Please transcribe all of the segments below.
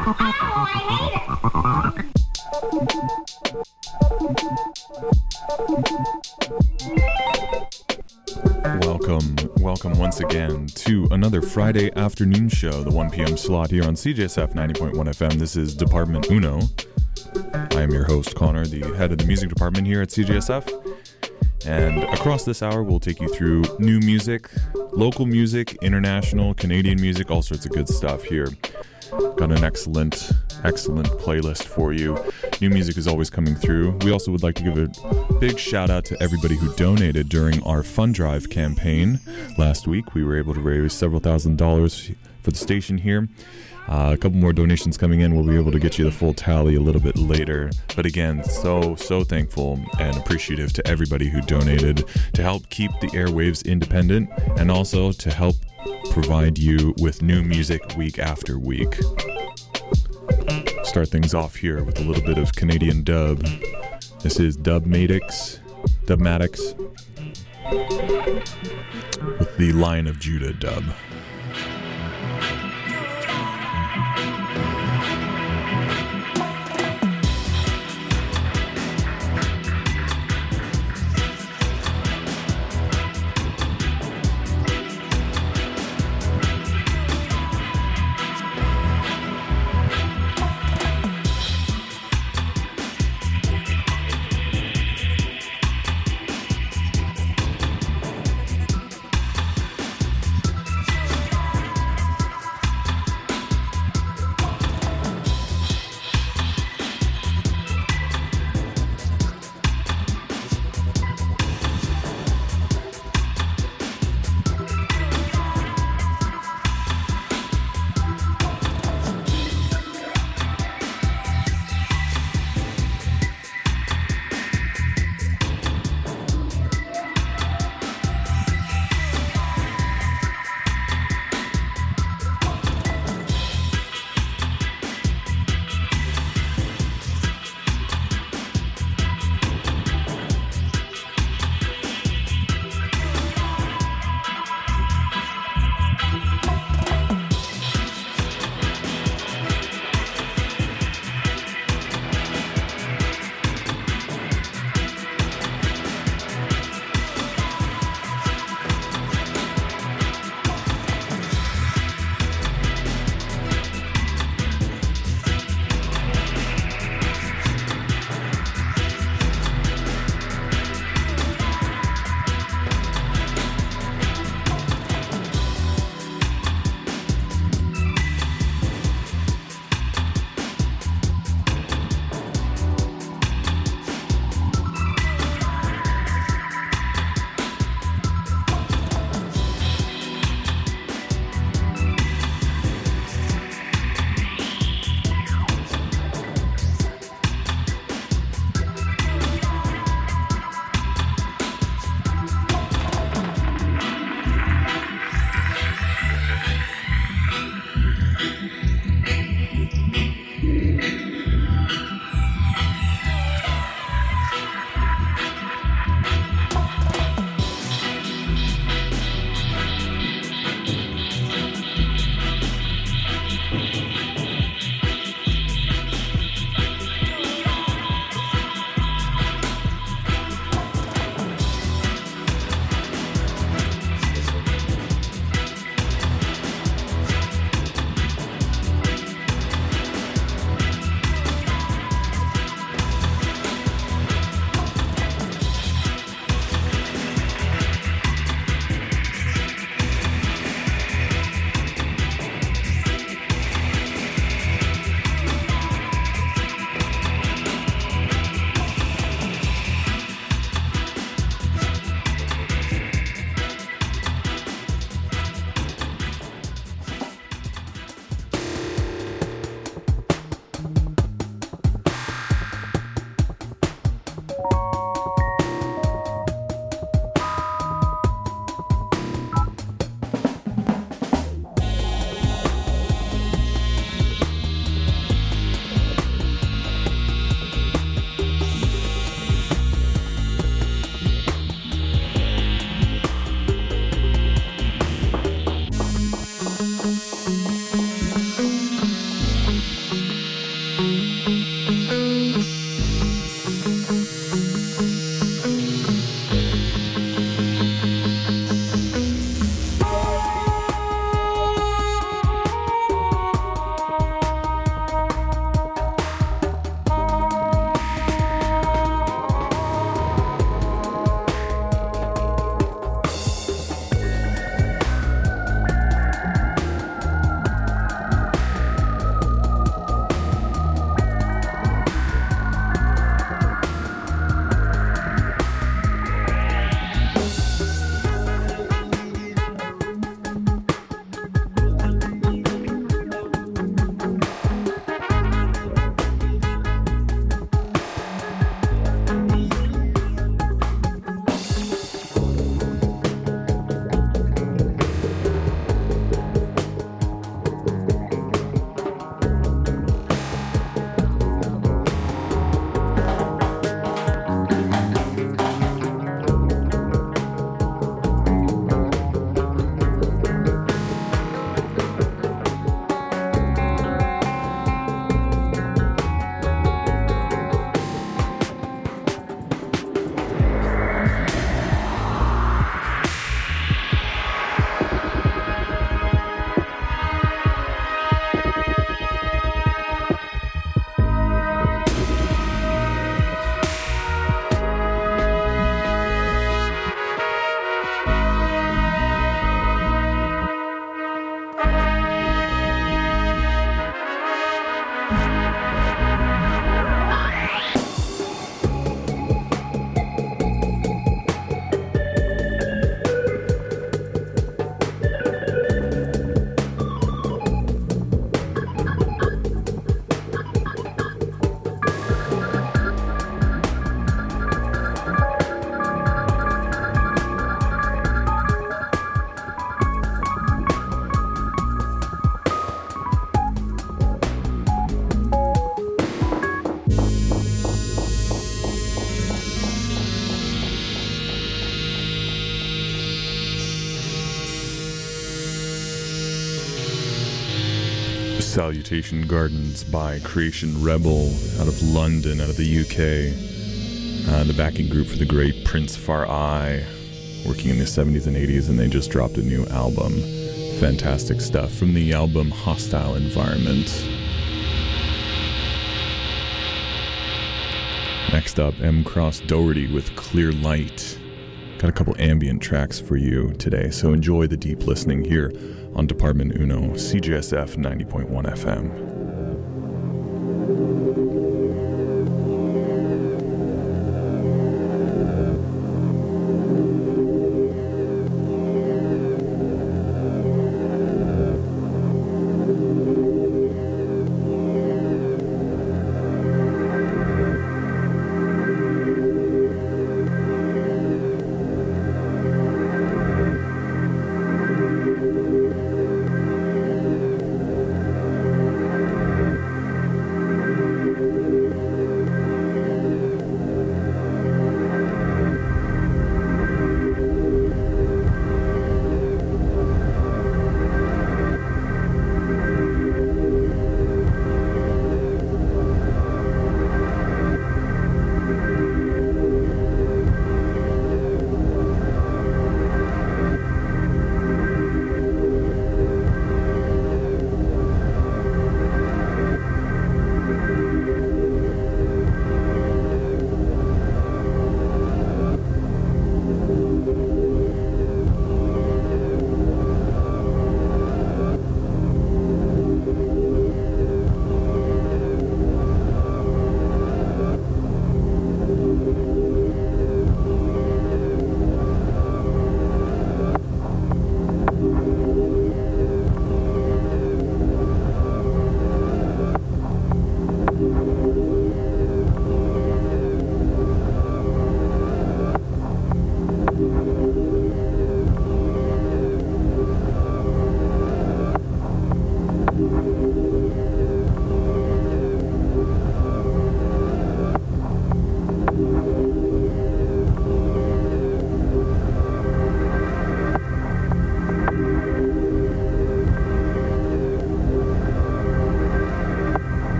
Welcome once again to another Friday afternoon show, the 1 p.m. slot here on CJSF 90.1 FM. This is Department Uno. I am your host, Connor, the head of the music department here at CJSF. And across this hour, we'll take you through new music, local music, international, Canadian music, all sorts of good stuff here. Got an excellent playlist for you. New music is always coming through. We also would like to give a big shout out to everybody who donated during our Fund Drive campaign last week. We were able to raise several $1,000s for the station here. A couple more donations coming in. We'll be able to get you the full tally a little bit later. But again, so thankful and appreciative to everybody who donated to help keep the airwaves independent and also to help provide you with new music week after week. Start things off here with a little bit of Canadian dub. This is Dubmatix with the Lion of Judah dub. Salutation Gardens by Creation Rebel out of London, out of the UK. The backing group for the great Prince Far I, working in the 70s and 80s, and they just dropped a new album. Fantastic stuff from the album Hostile Environment. Next up, M. Cross Doherty with Clear Light. Got a couple ambient tracks for you today, so enjoy the deep listening here on Department Uno, CJSF 90.1 FM.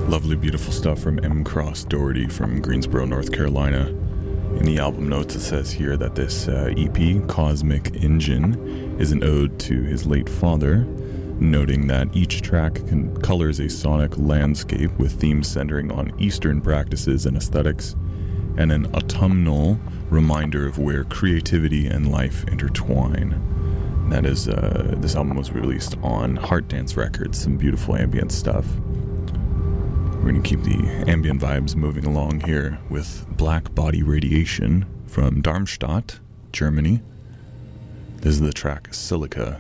Lovely, beautiful stuff from M. Cross Doherty from Greensboro, North Carolina. In the album notes, it says here that this EP, Cosmic Engine, is an ode to his late father, noting that each track colors a sonic landscape with themes centering on Eastern practices and aesthetics, and an autumnal reminder of where creativity and life intertwine. That is, this album was released on Heart Dance Records, some beautiful ambient stuff. We're going to keep the ambient vibes moving along here with Black Body Radiation from Darmstadt, Germany. This is the track Silica.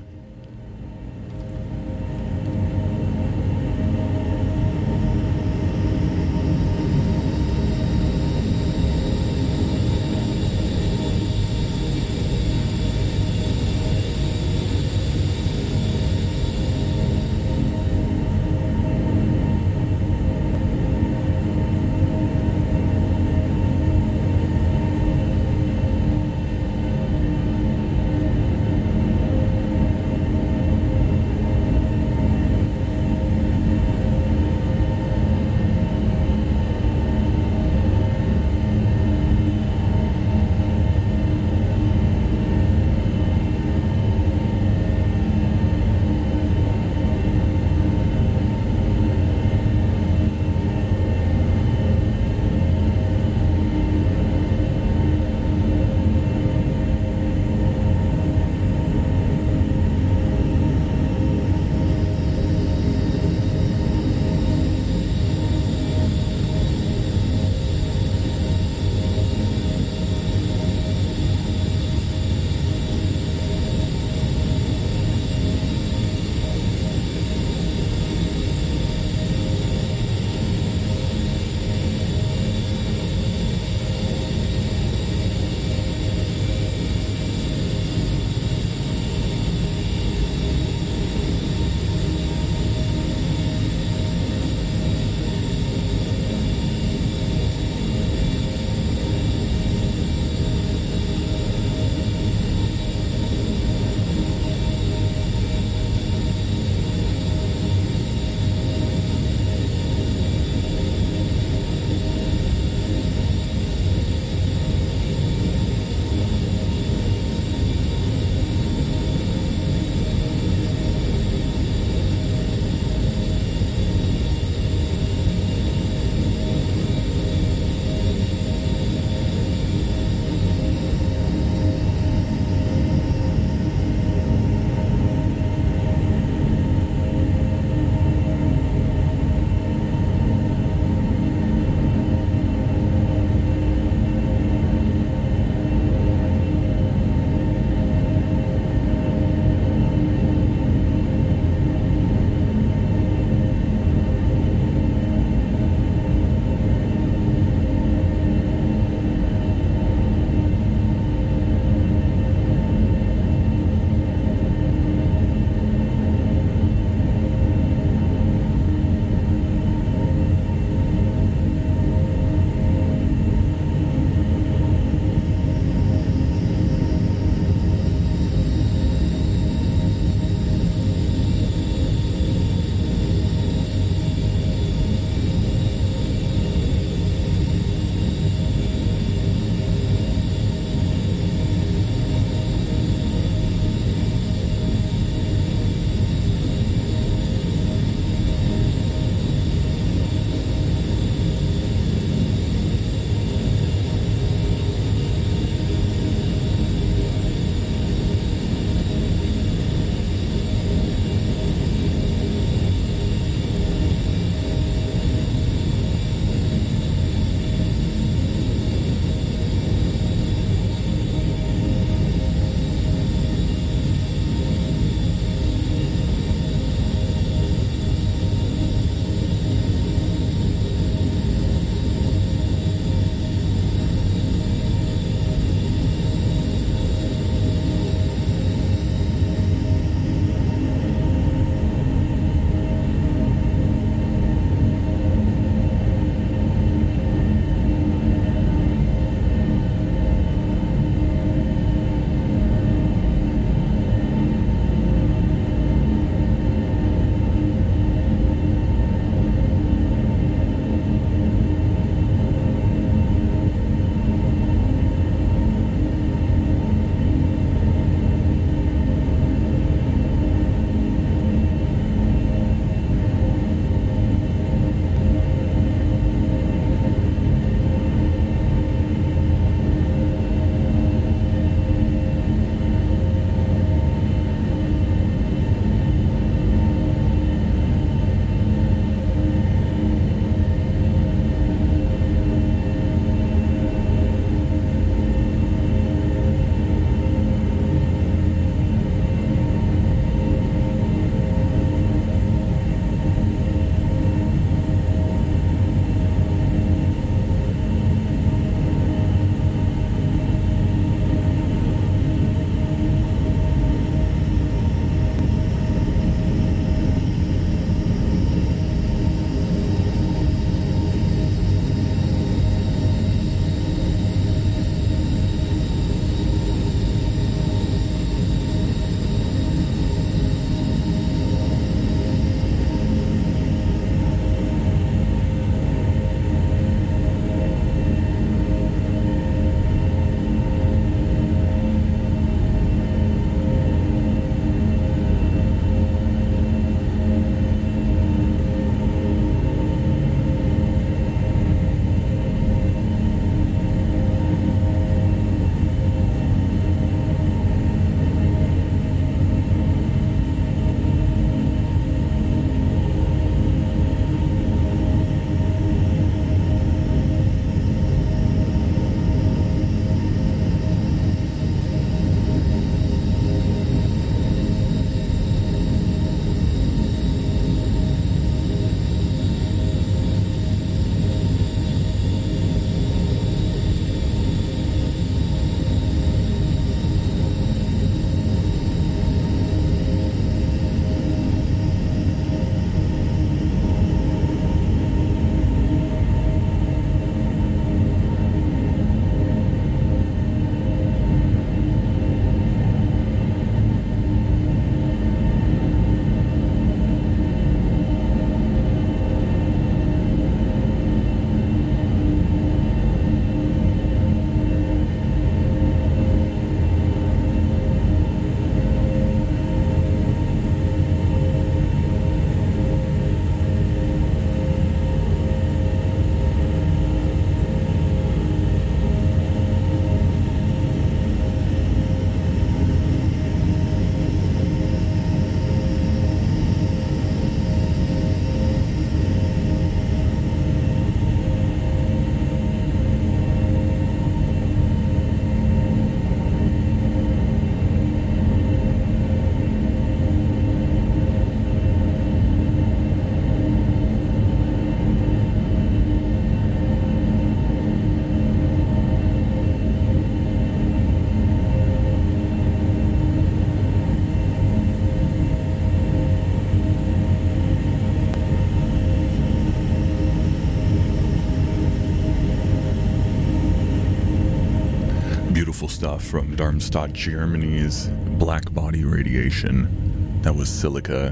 Beautiful stuff from Darmstadt, Germany's Black Body Radiation. That was Silica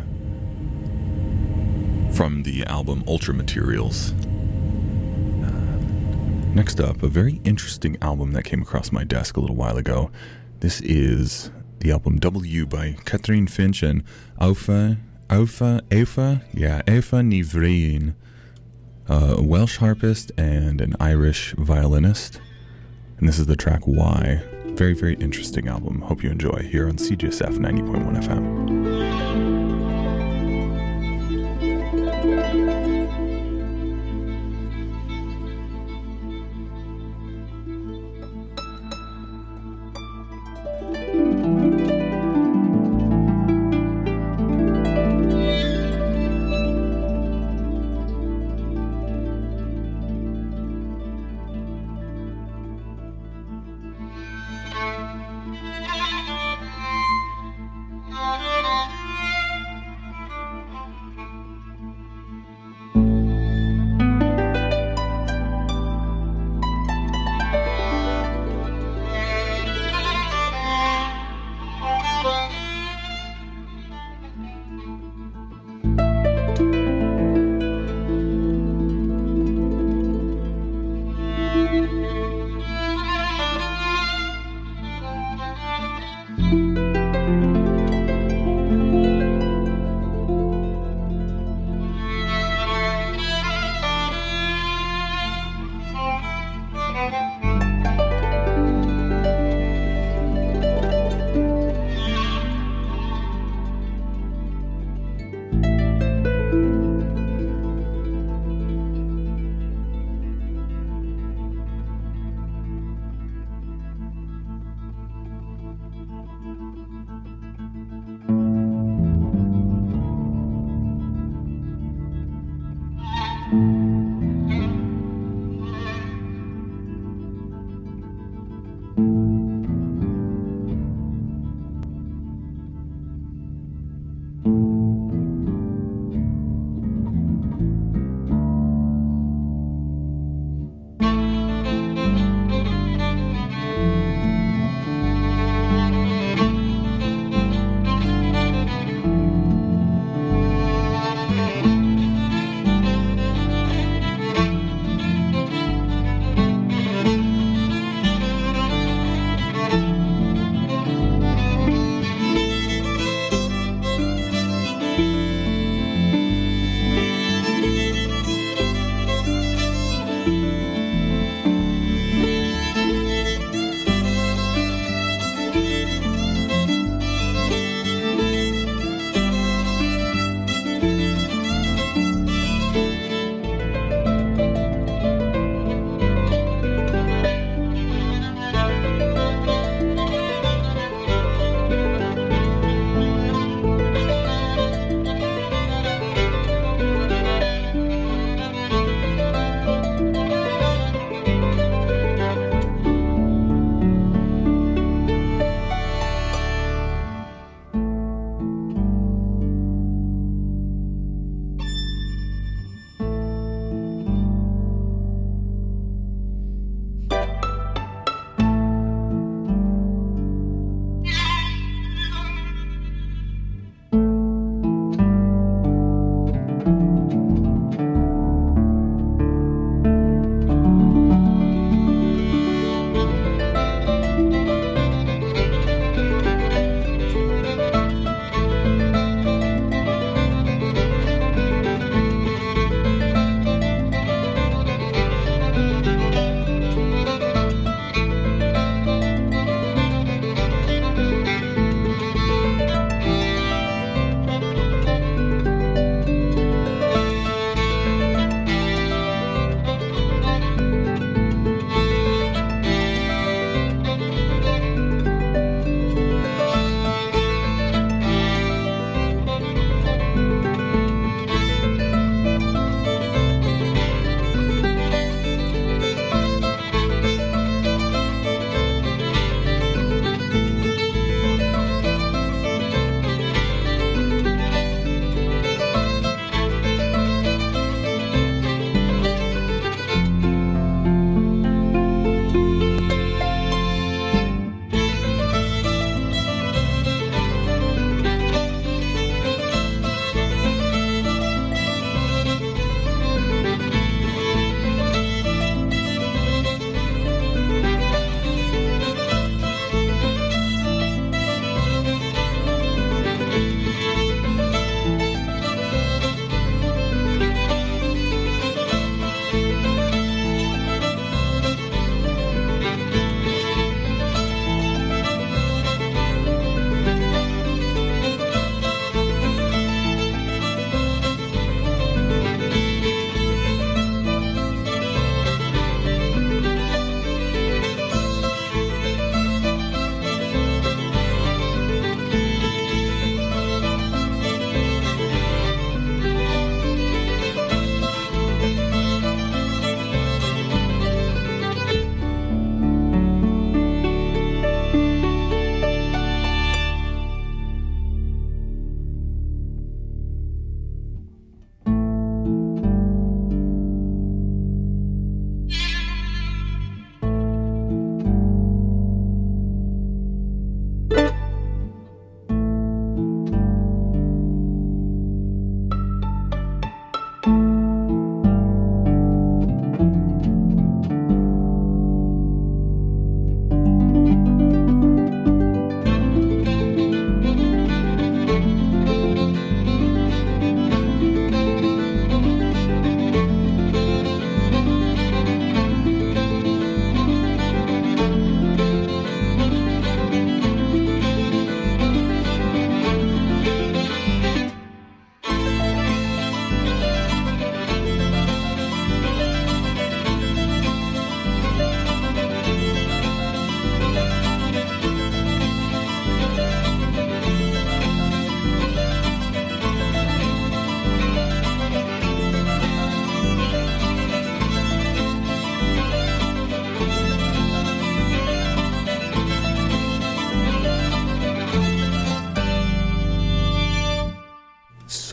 from the album Ultra Materials. Next up, a very interesting album that came across my desk a little while ago. This is the album W by Catherine Finch and Eva Nivrein, a Welsh harpist and an Irish violinist. And this is the track Y. Very, very interesting album. Hope you enjoy here on CJSF 90.1 FM. No, no, no.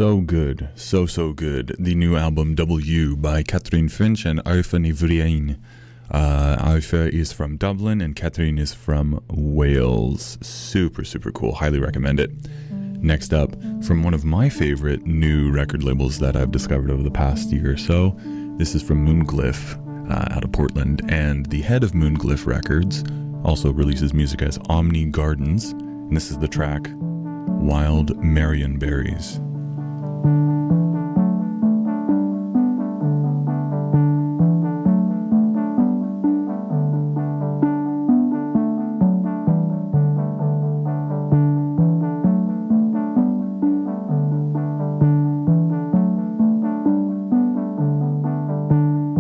So good. So good. The new album W by Catherine Finch and Aoife Ní Bhríain. Aoife is from Dublin and Catherine is from Wales. Super cool. Highly recommend it. Next up, from one of my favorite new record labels that I've discovered over the past year or so, this is from Moonglyph out of Portland, and the head of Moonglyph Records also releases music as Omni Gardens, and this is the track Wild Marion Berries.